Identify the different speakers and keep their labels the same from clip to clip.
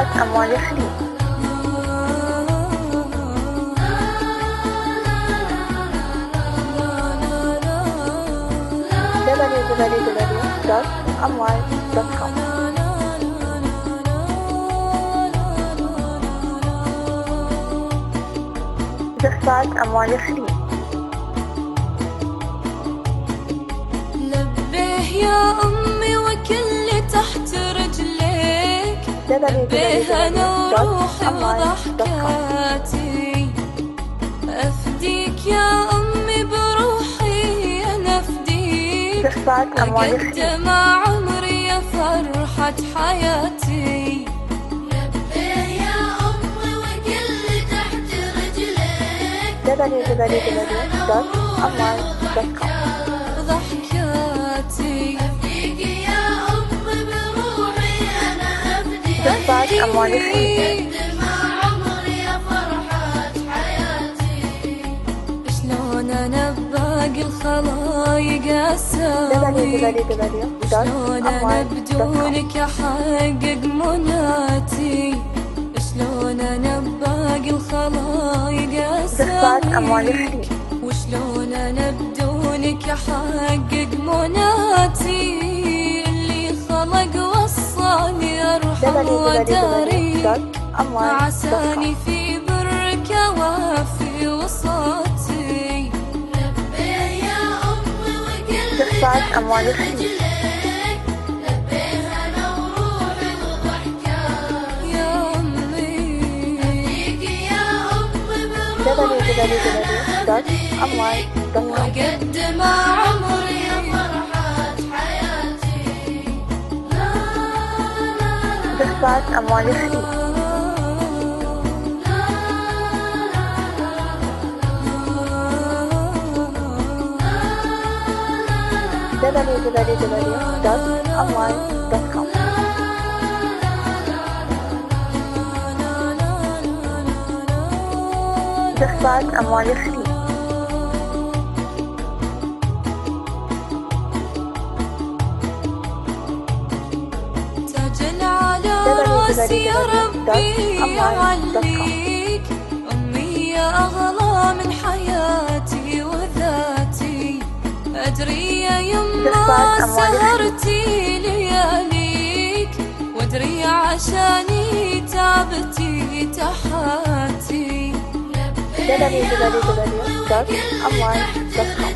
Speaker 1: استخراج أموال الخليج. www.amwal.com. استخراج أموال الخليج.
Speaker 2: لبيه يا أمي وكل تحت رجليك، لبيه أنا وروحي وضحكاتي، أفديك يا أمي بروحي أنا أفديك، أقدم عمري يا فرحة حياتي. لبيه يا أمي وكل تحت رجليك،
Speaker 1: www.amwal.com.
Speaker 2: ضحكاتي أفديك يا أمي بروحي أنا أفديك،
Speaker 1: استخراج أموال الخليج.
Speaker 2: مع عمري يا فرحة حياتي. شلون أنا بباقي الخلايق أساوي، شلون أنا بدونك أحقق مناتي، شلون أنا بباقي الخلايق أساوي، وشلون أنا بدونك أحقق مناتي. اللي خلق وصاني أرحم وداريك، عساني في برك وافي وصاتي. لبيه يا أمي
Speaker 1: استخراج أموال
Speaker 2: وكل
Speaker 1: الخليج.
Speaker 2: لبيه أنا وروحي وضحكاتي يا أمي، أفديك يا أمي بروحي
Speaker 1: www.amwal.com.
Speaker 2: وأقدم عمري يا فرحة حياتي.
Speaker 1: استخراج أموال الخليج. www.amwal.com. استخراج أموال الخليج.
Speaker 2: تاج على راسي يا ربي يعليك، أمي يا أغلى من حياتي وذاتي، أدري يا يما سهرتي لياليك، وأدري عشاني تعبتي تحاتي.
Speaker 1: www.amwal.com.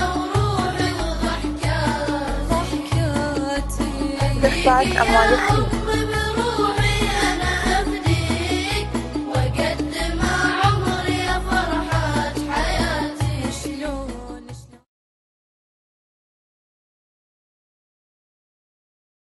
Speaker 1: استخراج أموال الخليج.